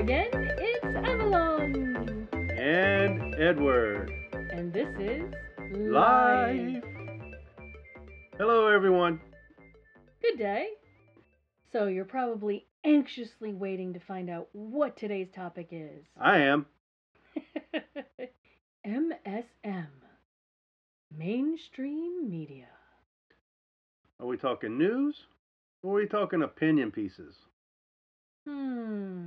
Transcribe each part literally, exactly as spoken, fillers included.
again, it's Avalon! And Edward. And this is Live. Hello, everyone. Good day. So you're probably anxiously waiting to find out what today's topic is. I am. M S M. Mainstream media. Are we talking news or are we talking opinion pieces? Hmm.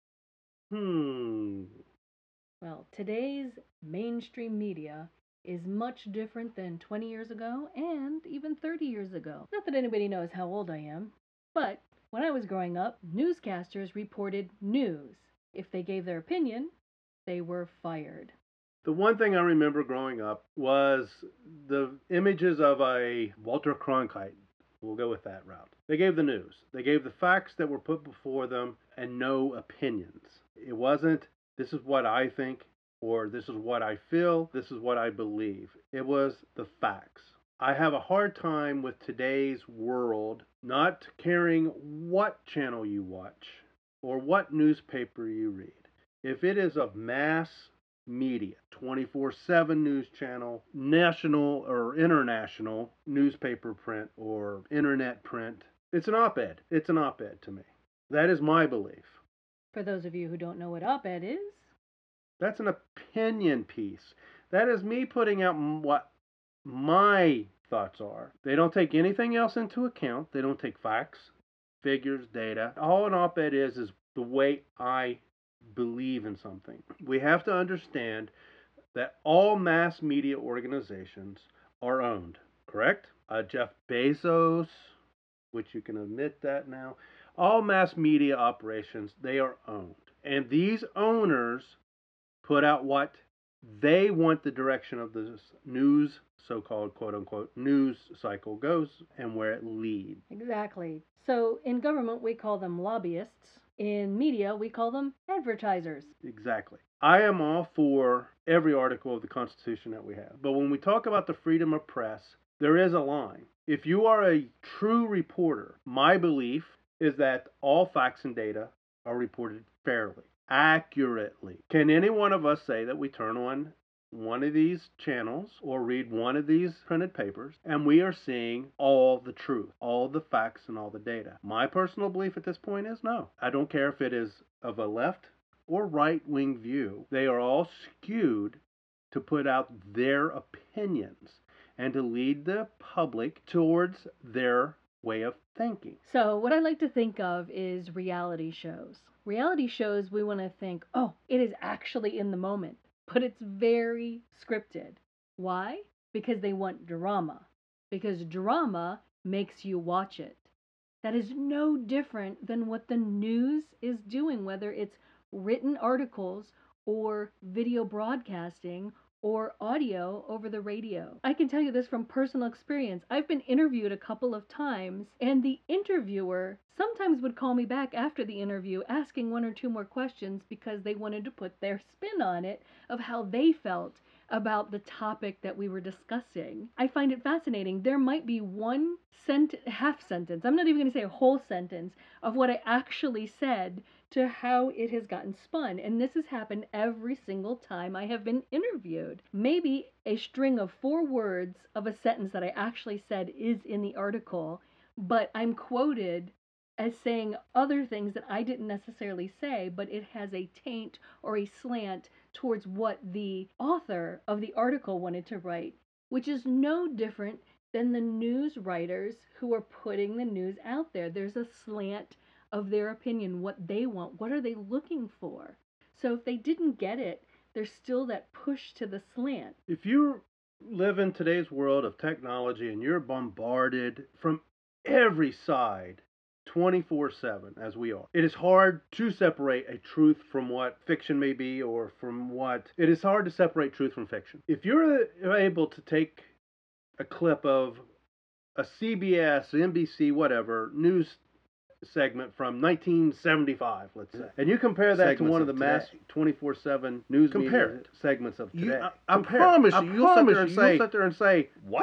Hmm. Well, today's mainstream media is much different than twenty years ago and even thirty years ago. Not that anybody knows how old I am, but when I was growing up, newscasters reported news. If they gave their opinion, they were fired. The one thing I remember growing up was the images of a Walter Cronkite. We'll go with that route. They gave the news. They gave the facts that were put before them and no opinions. It wasn't, this is what I think, or this is what I feel, this is what I believe. It was the facts. I have a hard time with today's world not caring what channel you watch or what newspaper you read. If it is of mass media, twenty-four seven news channel, national or international newspaper print or internet print, it's an op-ed. It's an op-ed to me. That is my belief. For those of you who don't know what op-ed is, that's an opinion piece. That is me putting out what my thoughts are. They don't take anything else into account. They don't take facts, figures, data. All an op-ed is is the way I believe in something. We have to understand that all mass media organizations are owned, correct? Uh, Jeff Bezos, which you can admit that now, all mass media operations, they are owned. And these owners put out what they want the direction of this news, so-called quote-unquote news cycle goes and where it leads. Exactly. So in government, we call them lobbyists. In media, we call them advertisers. Exactly. I am all for every article of the Constitution that we have. But when we talk about the freedom of press, there is a line. If you are a true reporter, my belief is that all facts and data are reported fairly, accurately. Can any one of us say that we turn on one of these channels or read one of these printed papers and we are seeing all the truth, all the facts and all the data? My personal belief at this point is no. I don't care if it is of a left or right-wing view. They are all skewed to put out their opinions and to lead the public towards their way of thinking. So what I like to think of is reality shows. Reality shows, we want to think, oh, it is actually in the moment. But it's very scripted. Why? Because they want drama. Because drama makes you watch it. That is no different than what the news is doing, whether it's written articles or video broadcasting or audio over the radio. I can tell you this from personal experience. I've been interviewed a couple of times, and the interviewer sometimes would call me back after the interview asking one or two more questions because they wanted to put their spin on it of how they felt about the topic that we were discussing. I find it fascinating. There might be one sent half sentence, I'm not even going to say a whole sentence, of what I actually said to how it has gotten spun. And this has happened every single time I have been interviewed. Maybe a string of four words of a sentence that I actually said is in the article, but I'm quoted as saying other things that I didn't necessarily say, but it has a taint or a slant towards what the author of the article wanted to write, which is no different than the news writers who are putting the news out there. There's a slant of their opinion, what they want, what are they looking for. So if they didn't get it, there's still that push to the slant. If you live in today's world of technology and you're bombarded from every side twenty-four seven, as we are, it is hard to separate a truth from what fiction may be, or from what it is hard to separate truth from fiction. If you're able to take a clip of a C B S, N B C, whatever news segment from nineteen seventy-five, let's say, and you compare that Segments to one of of the mass today. twenty-four seven news Compare media it. segments of today. You, I, I Compare it. promise I you, you'll promise sit there and you, say, you'll sit there and say, what?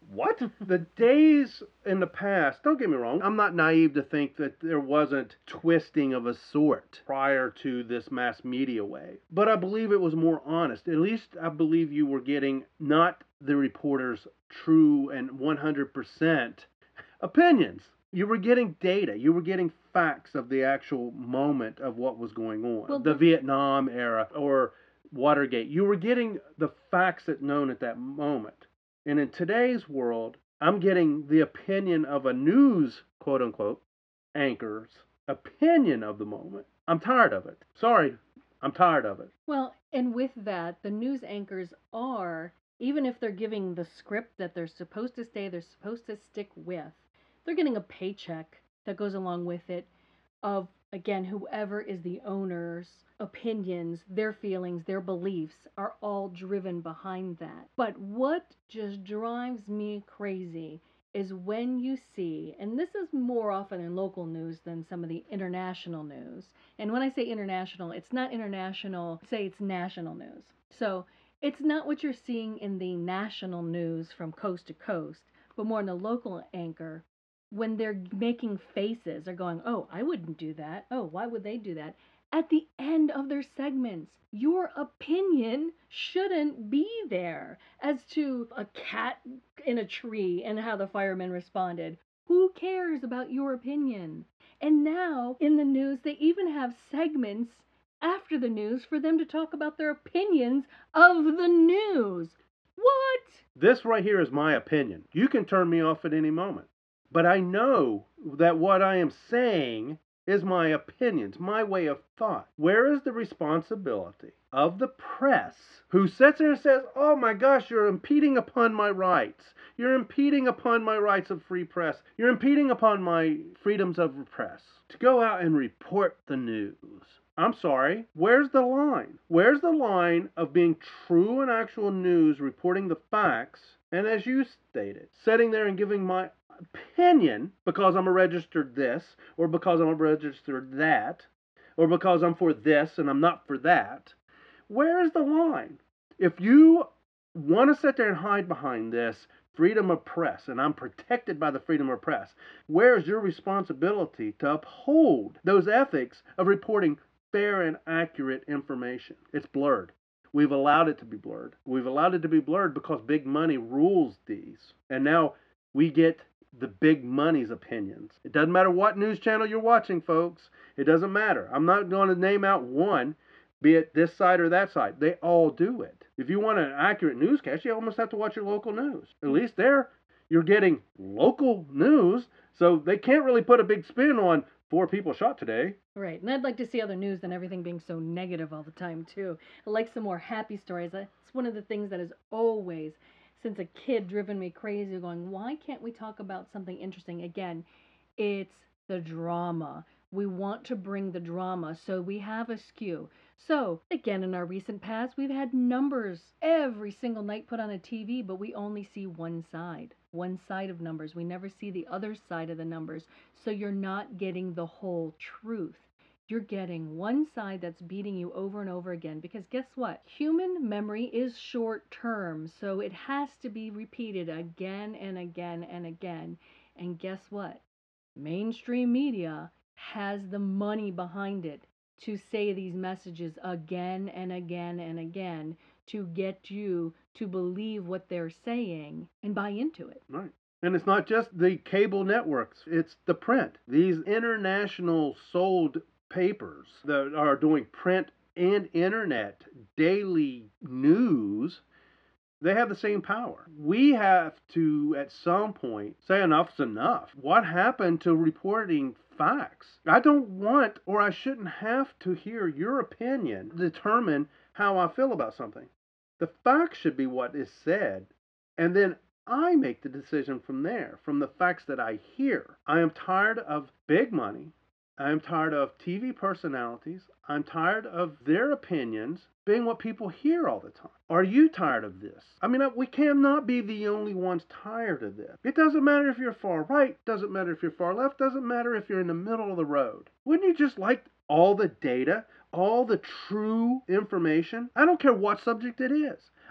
What? The days in the past, don't get me wrong, I'm not naive to think that there wasn't twisting of a sort prior to this mass media wave. But I believe it was more honest. At least I believe you were getting not the reporter's true and one hundred percent opinions. You were getting data. You were getting facts of the actual moment of what was going on. Well, the this- Vietnam era or Watergate. You were getting the facts that known at that moment. And in today's world, I'm getting the opinion of a news, quote unquote, anchor's opinion of the moment. I'm tired of it. Sorry, I'm tired of it. Well, and with that, the news anchors are, even if they're giving the script that they're supposed to stay, they're supposed to stick with, they're getting a paycheck that goes along with it of, again, whoever is the owner's opinions, their feelings, their beliefs are all driven behind that. But what just drives me crazy is when you see, and this is more often in local news than some of the international news. And when I say international, it's not international, say it's national news. So it's not what you're seeing in the national news from coast to coast, but more in the local anchor when they're making faces or going, oh, I wouldn't do that. Oh, why would they do that? At the end of their segments, your opinion shouldn't be there as to a cat in a tree and how the firemen responded. Who cares about your opinion? And now in the news, they even have segments after the news for them to talk about their opinions of the news. What? This right here is my opinion. You can turn me off at any moment. But I know that what I am saying is my opinions, my way of thought. Where is the responsibility of the press who sits there and says, oh my gosh, you're impeding upon my rights. You're impeding upon my rights of free press. You're impeding upon my freedoms of the press. To go out and report the news. I'm sorry, where's the line? Where's the line of being true and actual news, reporting the facts, and as you stated, sitting there and giving my opinion because I'm a registered this, or because I'm a registered that, or because I'm for this and I'm not for that? Where is the line? If you want to sit there and hide behind this freedom of press, and I'm protected by the freedom of press, where is your responsibility to uphold those ethics of reporting fair and accurate information? It's blurred. We've allowed it to be blurred. We've allowed it to be blurred because big money rules these. And now we get the big money's opinions. It doesn't matter what news channel you're watching, folks. It doesn't matter. I'm not going to name out one, be it this side or that side. They all do it. If you want an accurate newscast, you almost have to watch your local news. At least there, you're getting local news, so they can't really put a big spin on four people shot today. Right, and I'd like to see other news than everything being so negative all the time, too. I like some more happy stories. It's one of the things that has always, since a kid, driven me crazy, going, why can't we talk about something interesting? Again, it's the drama. We want to bring the drama, so we have a skew. So, again, in our recent past, we've had numbers every single night put on a T V, but we only see one side. One side of numbers. We never see the other side of the numbers. So you're not getting the whole truth. You're getting one side that's beating you over and over again. Because guess what? Human memory is short term. So it has to be repeated again and again and again. And guess what? Mainstream media has the money behind it to say these messages again and again and again to get you to believe what they're saying and buy into it. Right. And it's not just the cable networks, it's the print. These international sold papers that are doing print and internet daily news, they have the same power. We have to, at some point, say enough's enough. What happened to reporting facts? I don't want, or I shouldn't have to hear your opinion determine how I feel about something. The facts should be what is said, and then I make the decision from there, from the facts that I hear. I am tired of big money. I am tired of T V personalities. I'm tired of their opinions being what people hear all the time. Are you tired of this? I mean, we cannot be the only ones tired of this. It doesn't matter if you're far right, doesn't matter if you're far left, doesn't matter if you're in the middle of the road. Wouldn't you just like all the data, all the true information? I don't care what subject it is.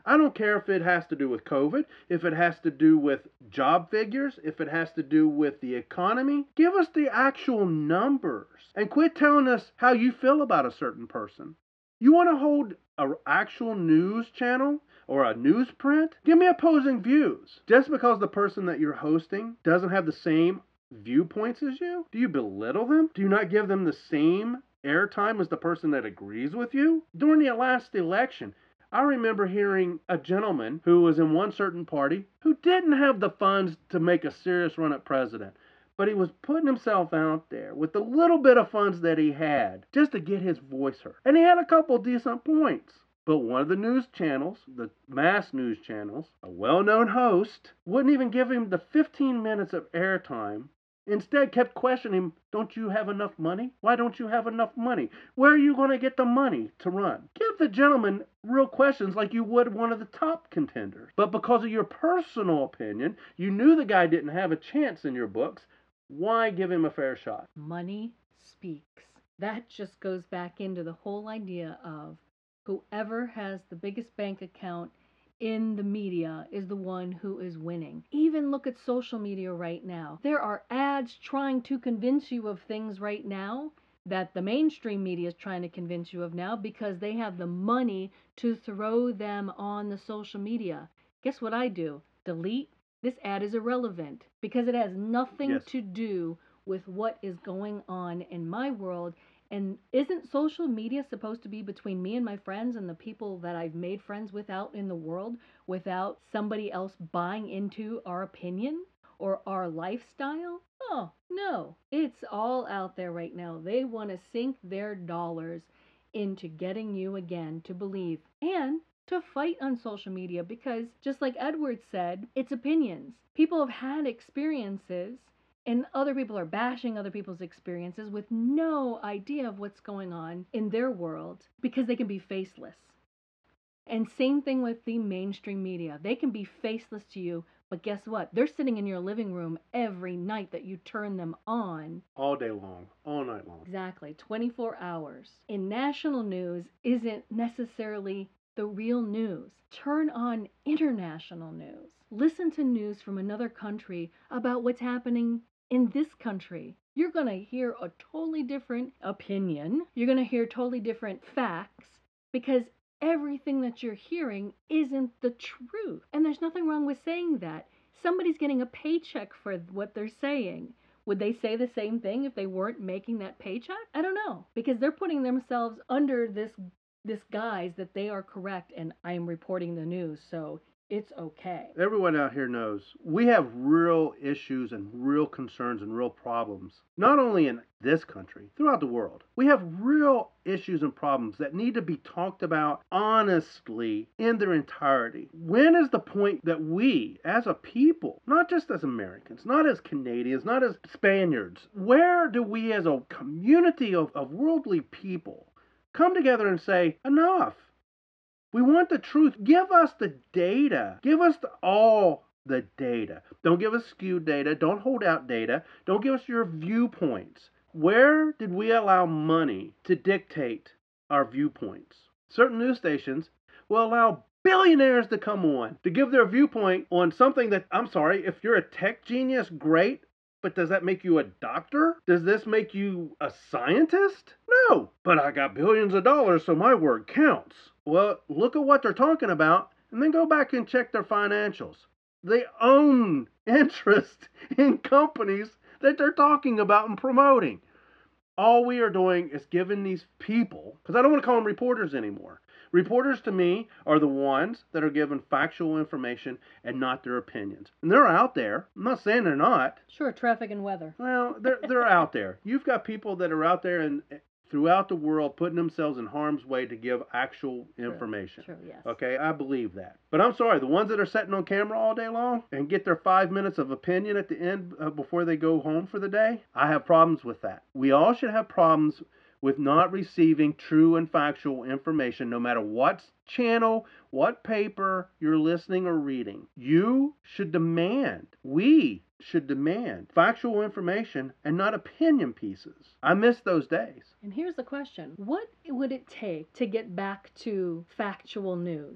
I don't care if it has to do with COVID, if it has to do with job figures, if it has to do with the economy. Give us the actual numbers and quit telling us how you feel about a certain person. You want to hold an actual news channel or a newsprint? Give me opposing views. Just because the person that you're hosting doesn't have the same viewpoints as you, do you belittle them? Do you not give them the same airtime as the person that agrees with you? During the last election, I remember hearing a gentleman who was in one certain party who didn't have the funds to make a serious run at president, but he was putting himself out there with the little bit of funds that he had just to get his voice heard. And he had a couple decent points. But one of the news channels, the mass news channels, a well-known host, wouldn't even give him the fifteen minutes of airtime. Instead kept questioning him, don't you have enough money? Why don't you have enough money? Where are you going to get the money to run? Give the gentleman real questions like you would one of the top contenders. But because of your personal opinion, you knew the guy didn't have a chance in your books. Why give him a fair shot? Money speaks. That just goes back into the whole idea of whoever has the biggest bank account in the media is the one who is winning. Even look at social media right now. There are ads trying to convince you of things right now that the mainstream media is trying to convince you of now because they have the money to throw them on the social media. Guess what I do? Delete. This ad is irrelevant because it has nothing Yes. to do with what is going on in my world. And isn't social media supposed to be between me and my friends and the people that I've made friends with out in the world without somebody else buying into our opinion or our lifestyle? Oh, no. It's all out there right now. They want to sink their dollars into getting you again to believe and to fight on social media because, just like Edward said, it's opinions. People have had experiences and other people are bashing other people's experiences with no idea of what's going on in their world because they can be faceless. And same thing with the mainstream media. They can be faceless to you, but guess what? They're sitting in your living room every night that you turn them on. All day long, all night long. Exactly, twenty-four hours. In national news isn't necessarily the real news. Turn on international news. Listen to news from another country about what's happening in this country. You're going to hear a totally different opinion. You're going to hear totally different facts because everything that you're hearing isn't the truth. And there's nothing wrong with saying that. Somebody's getting a paycheck for what they're saying. Would they say the same thing if they weren't making that paycheck? I don't know, because they're putting themselves under this this guise that they are correct and I am reporting the news, so it's okay. Everyone out here knows we have real issues and real concerns and real problems, not only in this country, throughout the world. We have real issues and problems that need to be talked about honestly in their entirety. When is the point that we, as a people, not just as Americans, not as Canadians, not as Spaniards, where do we as a community of, of worldly people come together and say, enough? We want the truth. Give us the data. Give us the, all the data. Don't give us skewed data. Don't hold out data. Don't give us your viewpoints. Where did we allow money to dictate our viewpoints? Certain news stations will allow billionaires to come on to give their viewpoint on something that, I'm sorry, if you're a tech genius, great. But does that make you a doctor? Does this make you a scientist? No. But I got billions of dollars, so my word counts. Well, look at what they're talking about, and then go back and check their financials. They own interest in companies that they're talking about and promoting. All we are doing is giving these people, because I don't want to call them reporters anymore. Reporters to me are the ones that are given factual information and not their opinions. And they're out there. I'm not saying they're not. Sure, traffic and weather. Well, they're they're out there. You've got people that are out there and throughout the world putting themselves in harm's way to give actual information. True, true, yes. Okay, I believe that. But I'm sorry, the ones that are sitting on camera all day long and get their five minutes of opinion at the end uh, before they go home for the day, I have problems with that. We all should have problems with not receiving true and factual information, no matter what channel, what paper you're listening or reading. You should demand, we should demand factual information and not opinion pieces. I miss those days. And here's the question. What would it take to get back to factual news?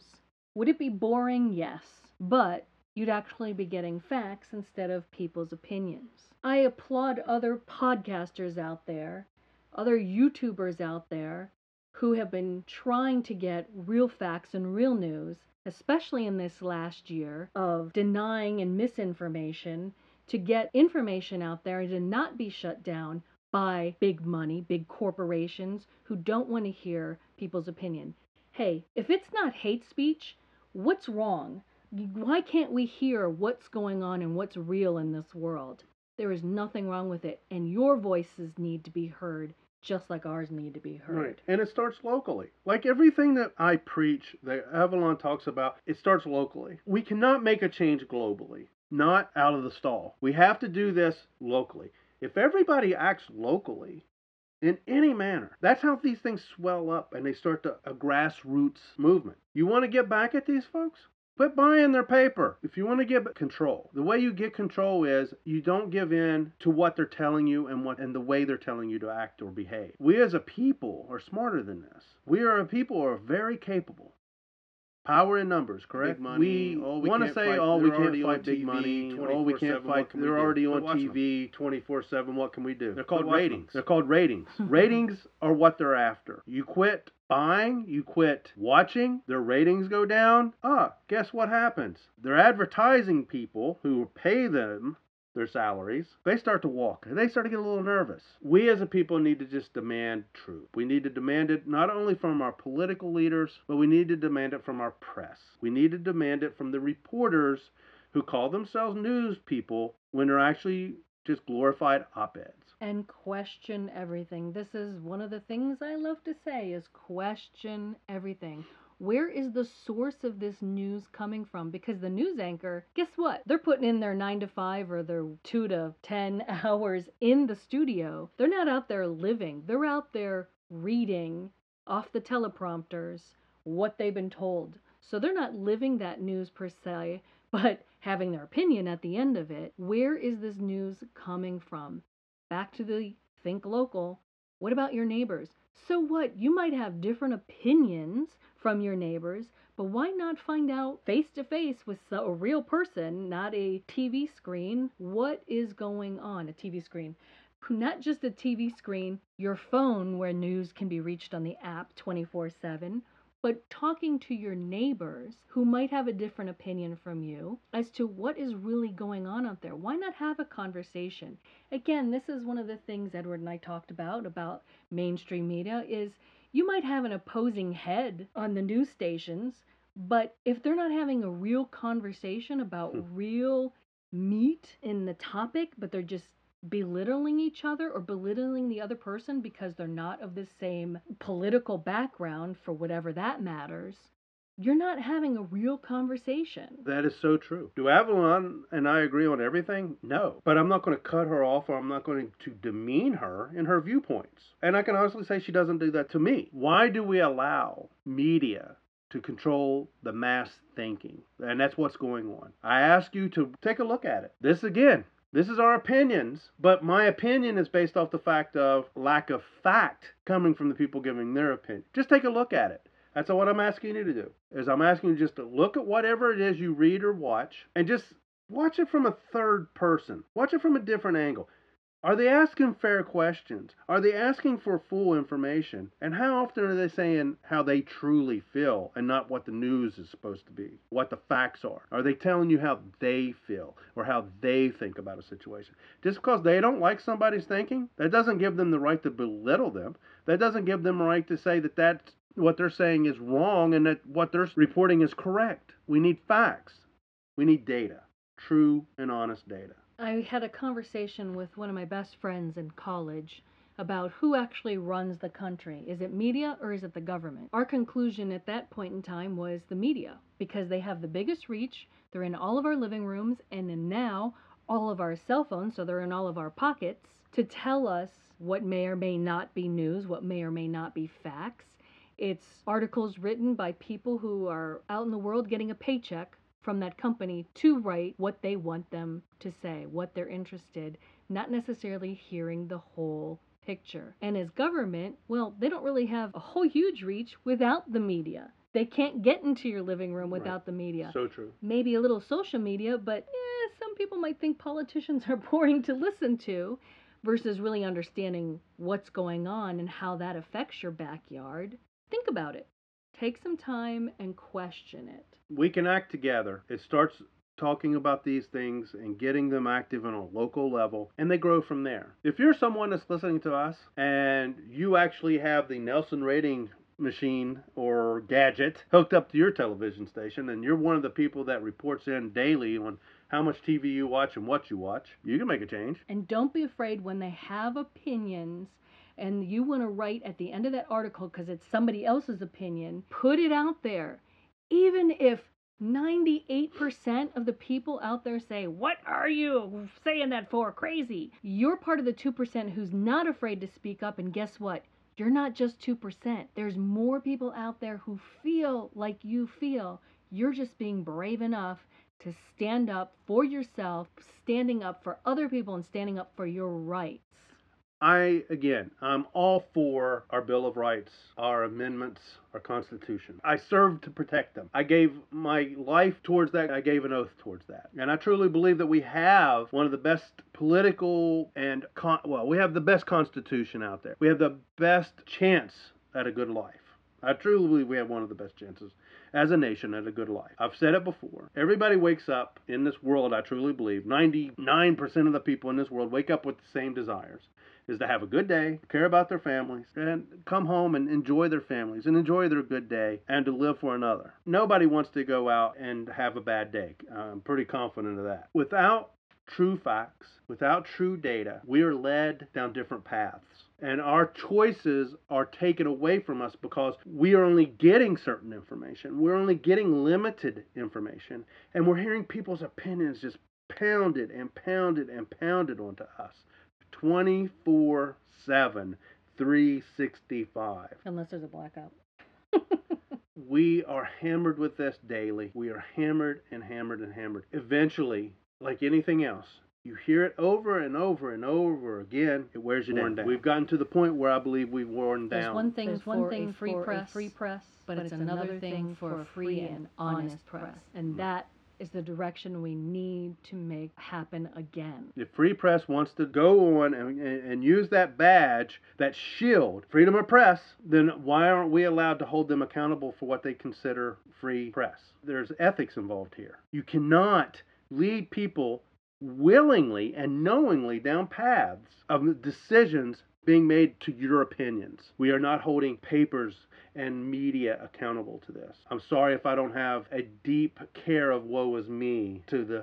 Would it be boring? Yes. But you'd actually be getting facts instead of people's opinions. I applaud other podcasters out there, other YouTubers out there who have been trying to get real facts and real news, especially in this last year of denying and misinformation, to get information out there and to not be shut down by big money, big corporations who don't want to hear people's opinion. Hey, if it's not hate speech, what's wrong? Why can't we hear what's going on and what's real in this world? There is nothing wrong with it, and your voices need to be heard just like ours need to be heard. Right. And it starts locally. Like everything that I preach, that Avalon talks about, it starts locally. We cannot make a change globally, not out of the stall. We have to do this locally. If everybody acts locally, in any manner, that's how these things swell up and they start to, a grassroots movement. You want to get back at these folks? Quit buying their paper. If you want to get control, the way you get control is you don't give in to what they're telling you and what and the way they're telling you to act or behave. We as a people are smarter than this. We are a people who are very capable. Power in numbers, correct? Big money. We, Oh, we want to can't say, fight. oh, They're we can't already on fight big T V money. Oh, we can't twenty-four seven. fight. What can we They're do? already Quit on watching T them. V twenty-four seven. What can we do? They're called Quit watching ratings. them. They're called ratings. Ratings are what they're after. You quit buying, you quit watching, their ratings go down. Ah, guess what happens? They're advertising people who pay them their salaries. They start to walk. They start to get a little nervous. We as a people need to just demand truth. We need to demand it not only from our political leaders, but we need to demand it from our press. We need to demand it from the reporters who call themselves news people when they're actually just glorified op-eds. And question everything. This is one of the things I love to say is question everything. Where is the source of this news coming from? Because the news anchor, guess what? They're putting in their nine to five or their two to ten hours in the studio. They're not out there living. They're out there reading off the teleprompters what they've been told. So they're not living that news per se, but having their opinion at the end of it. Where is this news coming from? Back to the think local. What about your neighbors? So what? You might have different opinions from your neighbors, but why not find out face to face with a real person, not a T V screen, what is going on? A T V screen. Not just a T V screen, your phone where news can be reached on the app twenty-four seven, but talking to your neighbors who might have a different opinion from you as to what is really going on out there. Why not have a conversation? Again, this is one of the things Edward and I talked about, about mainstream media, is you might have an opposing head on the news stations, but if they're not having a real conversation about Hmm. real meat in the topic, but they're just belittling each other or belittling the other person because they're not of the same political background, for whatever that matters, you're not having a real conversation. That is so true. Do Avalon and I agree on everything? No. But I'm not going to cut her off, or I'm not going to demean her in her viewpoints. And I can honestly say she doesn't do that to me. Why do we allow media to control the mass thinking? And that's what's going on. I ask you to take a look at it. This again, this is our opinions, but my opinion is based off the fact of lack of fact coming from the people giving their opinion. Just take a look at it. That's what I'm asking you to do, is I'm asking you just to look at whatever it is you read or watch, and just watch it from a third person. Watch it from a different angle. Are they asking fair questions? Are they asking for full information? And how often are they saying how they truly feel and not what the news is supposed to be, what the facts are? Are they telling you how they feel or how they think about a situation? Just because they don't like somebody's thinking, that doesn't give them the right to belittle them. That doesn't give them the right to say that that's, what they're saying is wrong and that what they're reporting is correct. We need facts. We need data, true and honest data. I had a conversation with one of my best friends in college about who actually runs the country. Is it media or is it the government? Our conclusion at that point in time was the media, because they have the biggest reach. They're in all of our living rooms and in now all of our cell phones, so they're in all of our pockets, to tell us what may or may not be news, what may or may not be facts. It's articles written by people who are out in the world getting a paycheck from that company to write what they want them to say, what they're interested, not necessarily hearing the whole picture. And as government, well, they don't really have a whole huge reach without the media. They can't get into your living room Right. without the media. So true. Maybe a little social media, but eh, some people might think politicians are boring to listen to versus really understanding what's going on and how that affects your backyard. Think about it. Take some time and question it. We can act together. It starts talking about these things and getting them active on a local level, and they grow from there. If you're someone that's listening to us and you actually have the Nelson rating machine or gadget hooked up to your television station, and you're one of the people that reports in daily on how much T V you watch and what you watch, you can make a change. And don't be afraid when they have opinions and you want to write at the end of that article because it's somebody else's opinion, put it out there. Even if ninety-eight percent of the people out there say, "What are you saying that for? Crazy." You're part of the two percent who's not afraid to speak up, and guess what? You're not just two percent. There's more people out there who feel like you feel. You're just being brave enough to stand up for yourself, standing up for other people, and standing up for your rights. I, again, I'm all for our Bill of Rights, our amendments, our Constitution. I served to protect them. I gave my life towards that. I gave an oath towards that. And I truly believe that we have one of the best political and, con- well, we have the best Constitution out there. We have the best chance at a good life. I truly believe we have one of the best chances as a nation at a good life. I've said it before. Everybody wakes up in this world, I truly believe, ninety-nine percent of the people in this world wake up with the same desires. Is to have a good day, care about their families, and come home and enjoy their families and enjoy their good day and to live for another. Nobody wants to go out and have a bad day. I'm pretty confident of that. Without true facts, without true data, we are led down different paths. And our choices are taken away from us because we are only getting certain information. We're only getting limited information. And we're hearing people's opinions just pounded and pounded and pounded onto us. twenty-four seven, three sixty-five. Unless there's a blackout. We are hammered with this daily. We are hammered and hammered and hammered. Eventually, like anything else, you hear it over and over and over again, it wears you down. We've gotten to the point where I believe we've worn down. There's one thing There's for one thing a free for a press, free press, but, it's, another thing for a free and honest press. And that is the direction we need to make happen again. If free press wants to go on and, and, and use that badge, that shield, freedom of press, then why aren't we allowed to hold them accountable for what they consider free press? There's ethics involved here. You cannot lead people willingly and knowingly down paths of decisions being made to your opinions. We are not holding papers and media accountable to this. I'm sorry if I don't have a deep care of woe is me to the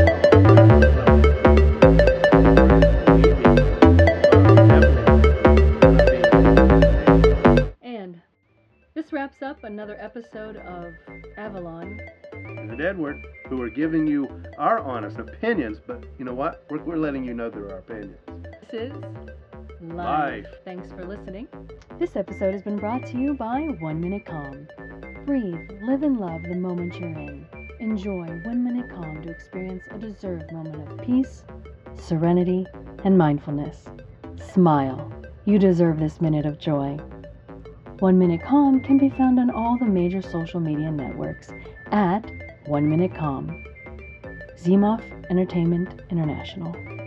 And this wraps up another episode of Avalon and Edward, who are giving you our honest opinions, but you know what? We're, we're letting you know they're our opinions. This is Life. Life. Thanks for listening. This episode has been brought to you by One Minute Calm. Breathe, live and love the moment you're in. Enjoy One Minute Calm to experience a deserved moment of peace, serenity, and mindfulness. Smile. You deserve this minute of joy. One Minute Calm can be found on all the major social media networks at One Minute Calm. Zemoff Entertainment International.